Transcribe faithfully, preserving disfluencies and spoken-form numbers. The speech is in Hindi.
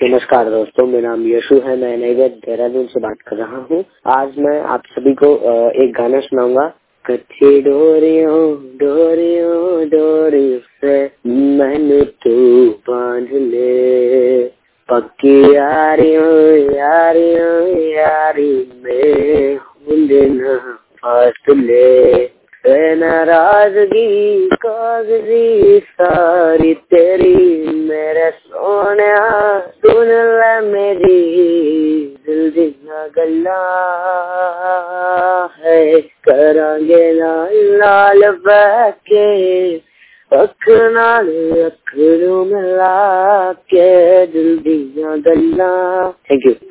नमस्कार दोस्तों, मेरा नाम यशु है। मैं नैवेद्य देहरादून से बात कर रहा हूँ। आज मैं आप सभी को एक गाना सुनाऊंगा। कच्ची डोरियों डोरियों डोरियों से मैंने तू बांध ले, पक्की यारियों यारियों यारी में होंगे न फासले, नाराजगी कागजी सारी तेरी मेरे सोने सुन ले मेरी दिल दिया गल्ला है, करांगे लाल लाल बहके अख नाल अख मिला के दिल दिया गल्ला। Thank you.